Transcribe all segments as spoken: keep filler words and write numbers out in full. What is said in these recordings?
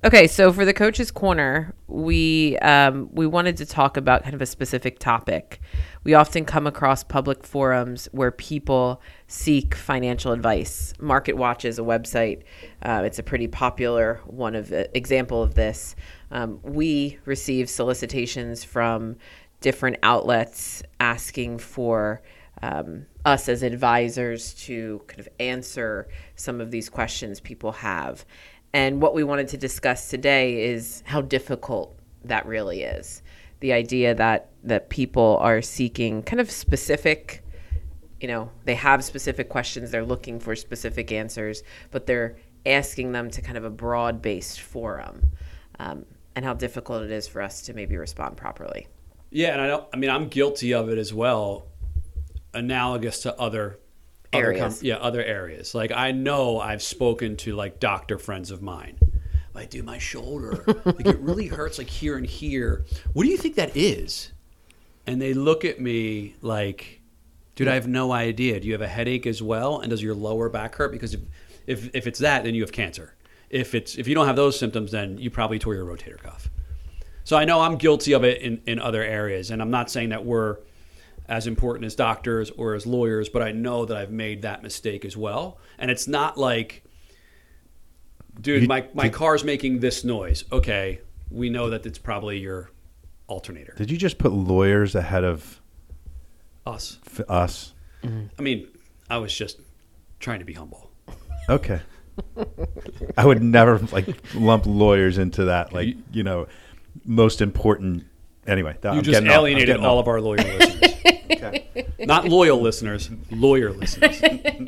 Okay, so for the Coach's Corner, we um, we wanted to talk about kind of a specific topic. We often come across public forums where people seek financial advice. MarketWatch is a website. Uh, it's a pretty popular one of the, example of this. Um, we receive solicitations from different outlets asking for um, us as advisors to kind of answer some of these questions people have. And what we wanted to discuss today is how difficult that really is. The idea that that people are seeking kind of specific, you know, they have specific questions, they're looking for specific answers, but they're asking them to kind of a broad-based forum, um, and how difficult it is for us to maybe respond properly. Yeah, and I don't. I mean, I'm guilty of it as well, analogous to other Areas. Other com- yeah, other areas. Like, I know I've spoken to, like, doctor friends of mine. Like, dude, my shoulder, like, it really hurts, like, here and here. What do you think that is? And they look at me like, dude, I have no idea. Do you have a headache as well? And does your lower back hurt? Because if if, if it's that, then you have cancer. If it's if you don't have those symptoms, then you probably tore your rotator cuff. So I know I'm guilty of it in, in other areas. And I'm not saying that we're as important as doctors or as lawyers, but I know that I've made that mistake as well. And it's not like, dude, You- my, my did- car's making this noise. Okay, we know that it's probably your alternator. Did you just put lawyers ahead of Us. f- us? I mean, I was just trying to be humble. Okay. I would never like lump lawyers into that. Like, You- you know, most important. Anyway, that, You I'm just getting off- I'm alienated getting all off. of our lawyer listeners. Okay. Not loyal listeners, lawyer listeners.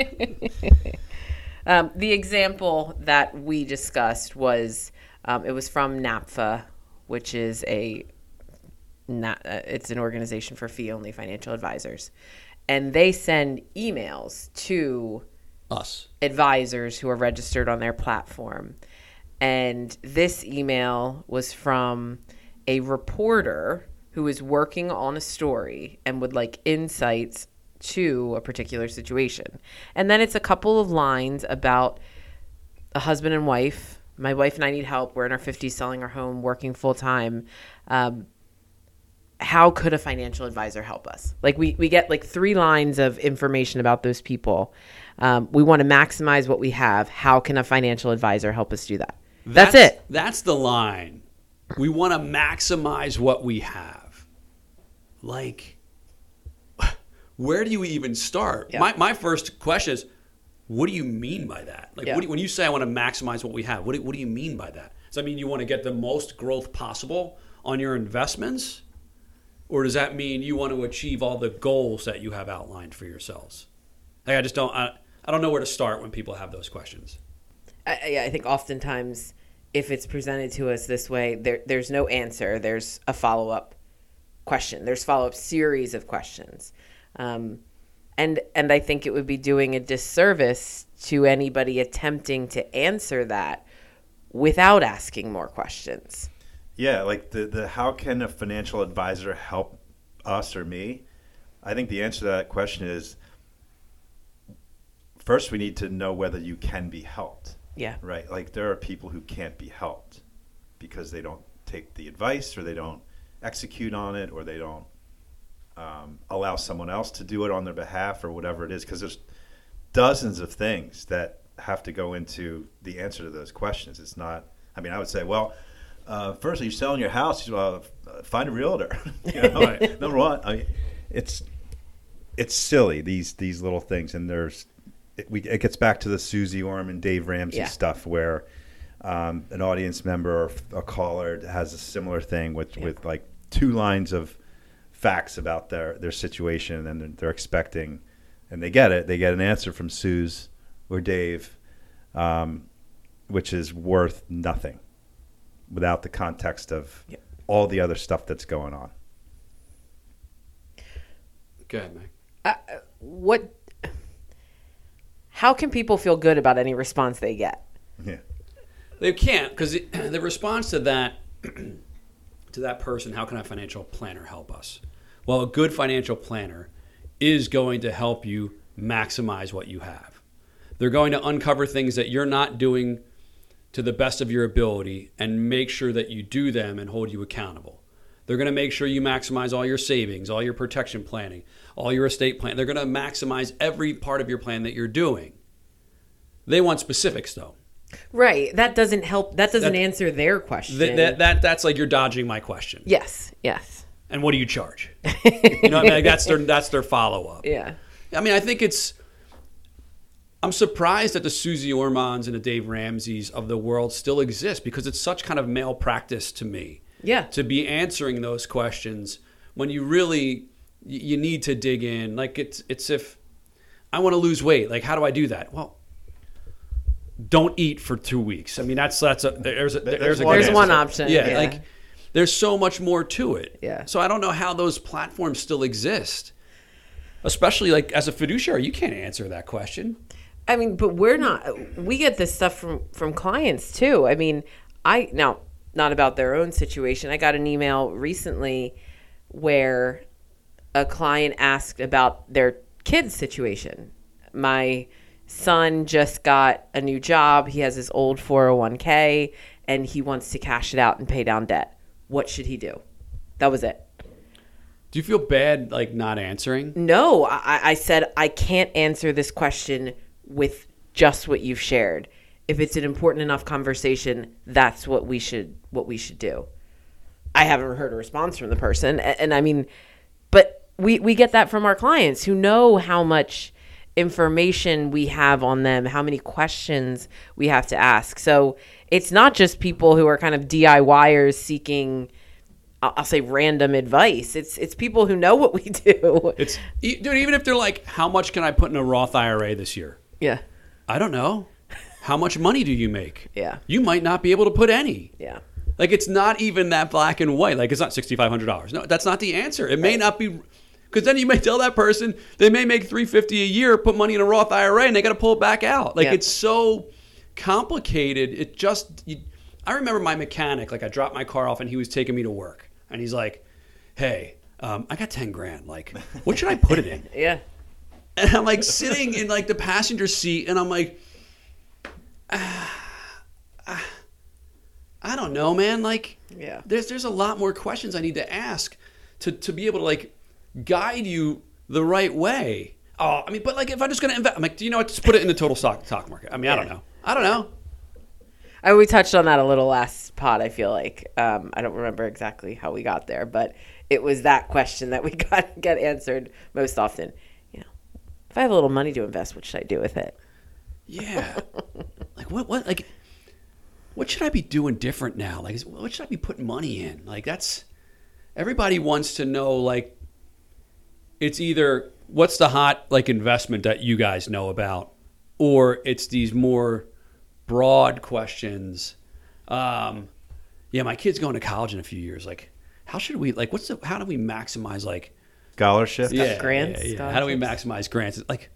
Um, the example that we discussed was, um, it was from NAPFA, which is a, not, uh, it's an organization for fee-only financial advisors. And they send emails to Us. advisors who are registered on their platform. And this email was from a reporter who was working on a story and would like insights to a particular situation. And then it's a couple of lines about a husband and wife. My wife and I need help. We're in our fifties, selling our home, working full time. Um, how could a financial advisor help us? Like we, we get like three lines of information about those people. Um, we want to maximize what we have. How can a financial advisor help us do that? That's, it. That's the line. We want to maximize what we have. Like, where do you even start? Yeah. My my first question is, what do you mean by that? Like, Yeah. what do, when you say I want to maximize what we have, what do, what do you mean by that? Does that mean you want to get the most growth possible on your investments? Or does that mean you want to achieve all the goals that you have outlined for yourselves? Like, I just don't, I, I don't know where to start when people have those questions. I, I think oftentimes if it's presented to us this way, there, there's no answer. There's a follow-up question. There's follow-up series of questions. Um, and and I think it would be doing a disservice to anybody attempting to answer that without asking more questions. Yeah, like the, the how can a financial advisor help us or me? I think the answer to that question is, first we need to know whether you can be helped. Yeah. Right? Like there are people who can't be helped because they don't take the advice or they don't execute on it or they don't um, allow someone else to do it on their behalf or whatever it is, because there's dozens of things that have to go into the answer to those questions. It's not, I mean, I would say, well, uh, first, you're selling your house, uh, find a realtor. You know? Right. Number one, I mean, it's it's silly, these these little things. And there's it, we, it gets back to the Susie Orman and Dave Ramsey Yeah. stuff where um, an audience member or a caller has a similar thing with, Yeah. with like two lines of facts about their, their situation, and they're, they're expecting, and they get it, they get an answer from Suze or Dave, um, which is worth nothing without the context of Yep. all the other stuff that's going on. Go ahead, Meg. Uh, what? How can people feel good about any response they get? Yeah. They can't, because the response to that to that person, how can a financial planner help us? Well, a good financial planner is going to help you maximize what you have. They're going to uncover things that you're not doing to the best of your ability and make sure that you do them and hold you accountable. They're going to make sure you maximize all your savings, all your protection planning, all your estate plan. They're going to maximize every part of your plan that you're doing. They want specifics, though. Right. That doesn't help. That doesn't That- answer their question. That, that, that That's like you're dodging my question. Yes. Yes. And what do you charge? You know, like that's their that's their follow-up. Yeah. I mean, I think it's I'm surprised that the Susie Ormans and the Dave Ramseys of the world still exist because it's such kind of male practice to me. Yeah. To be answering those questions when you really you need to dig in. Like it's it's if I want to lose weight, like how do I do that? Well, don't eat for two weeks. I mean, that's that's a there's a, there's, There's a one good There's answer. one option. Yeah, Yeah. like there's so much more to it. Yeah. So I don't know how those platforms still exist. Especially like as a fiduciary, you can't answer that question. I mean, but we're not. We get this stuff from from clients too. I mean, I now not about their own situation. I got an email recently where a client asked about their kid's situation. My son just got a new job. He has his old four oh one k and he wants to cash it out and pay down debt. What should he do? That was it. Do you feel bad like not answering? No, I, I said I can't answer this question with just what you've shared. If it's an important enough conversation, that's what we should what we should do. I haven't heard a response from the person, and, and I mean, but we we get that from our clients who know how much information we have on them, how many questions we have to ask. So it's not just people who are kind of DIYers seeking, I'll say, random advice. It's it's people who know what we do. It's dude, even if they're like, how much can I put in a Roth I R A this year? Yeah, I don't know. How much money do you make? Yeah. You might not be able to put any. yeah, Like it's not even that black and white. Like it's not sixty-five hundred dollars. No, that's not the answer. It may not be, because then you may tell that person they may make three hundred fifty dollars a year, put money in a Roth I R A, and they got to pull it back out. Like Yeah. it's so complicated. It just, you, I remember my mechanic. Like I dropped my car off, and he was taking me to work, and he's like, "Hey, um, I got ten grand. Like, what should I put it in?" yeah. And I'm like sitting in like the passenger seat, and I'm like, ah, ah, I don't know, man. Like, Yeah. there's there's a lot more questions I need to ask to to be able to like guide you the right way. Oh, I mean, but like if I'm just gonna invest, I'm like, do you know what? Just put it in the total stock stock market. I mean, I don't Yeah. know. I don't know. I, we touched on that a little last pod, I feel like. Um, I don't remember exactly how we got there, but it was that question that we got get answered most often. You know, if I have a little money to invest, what should I do with it? Yeah. Like what what like what should I be doing different now? Like is- what should I be putting money in? Like that's everybody wants to know like it's either what's the hot like investment that you guys know about, or it's these more broad questions. Um yeah, my kid's going to college in a few years. Like how should we like what's the how do we maximize like Scholarship. yeah, grants, yeah, yeah. How do we scholarships? maximize grants? Like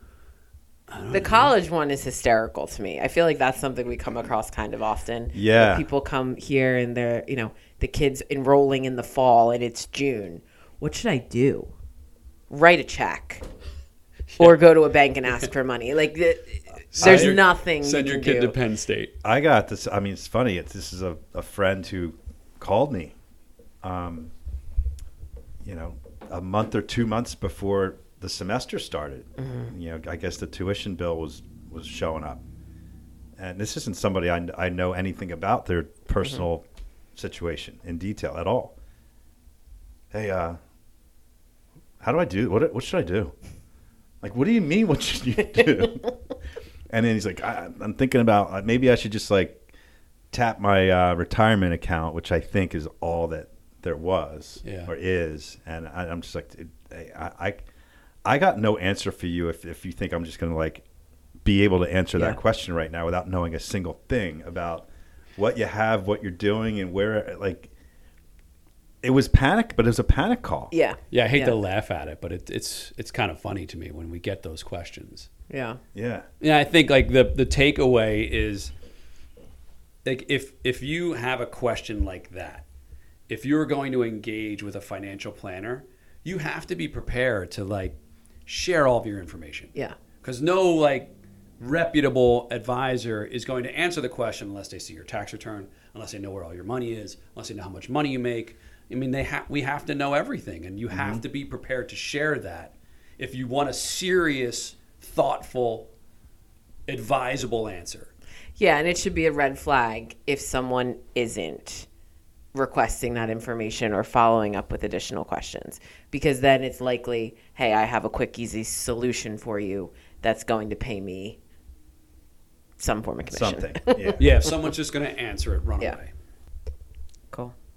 The college one is hysterical to me. I feel like that's something we come across kind of often. Yeah. Where people come here and they're, you know, the kid's enrolling in the fall and it's June. What should I do? Write a check or go to a bank and ask for money. Like, the, there's Send your- nothing Send you your can kid do. to Penn State. I got this. I mean, it's funny. It's, this is a, a friend who called me, um, you know, a month or two months before the semester started. Mm-hmm. You know, I guess the tuition bill was, was showing up. And this isn't somebody I, I know anything about their personal Mm-hmm. situation in detail at all. Hey, uh, how do I do? What, what should I do? Like, what do you mean? What should you do? And then he's like, I, I'm thinking about uh, maybe I should just like tap my uh, retirement account, which I think is all that there was Yeah. or is. And I, I'm just like, hey, I, I, I got no answer for you if, if you think I'm just going to like be able to answer Yeah. that question right now without knowing a single thing about what you have, what you're doing, and where. Like, it was panic, but it was a panic call. Yeah. Yeah, I hate Yeah. to laugh at it, but it, it's it's kind of funny to me when we get those questions. Yeah. Yeah. Yeah, I think like the the takeaway is like if if you have a question like that, if you're going to engage with a financial planner, you have to be prepared to like share all of your information. Yeah. Because no like reputable advisor is going to answer the question unless they see your tax return, unless they know where all your money is, unless they know how much money you make. I mean, they ha- we have to know everything, and you mm-hmm. have to be prepared to share that if you want a serious, thoughtful, advisable answer. Yeah, and it should be a red flag if someone isn't requesting that information or following up with additional questions, because then it's likely, hey, I have a quick, easy solution for you that's going to pay me some form of commission. Something. Yeah. Yeah, if someone's just going to answer it, run yeah. away. Cool.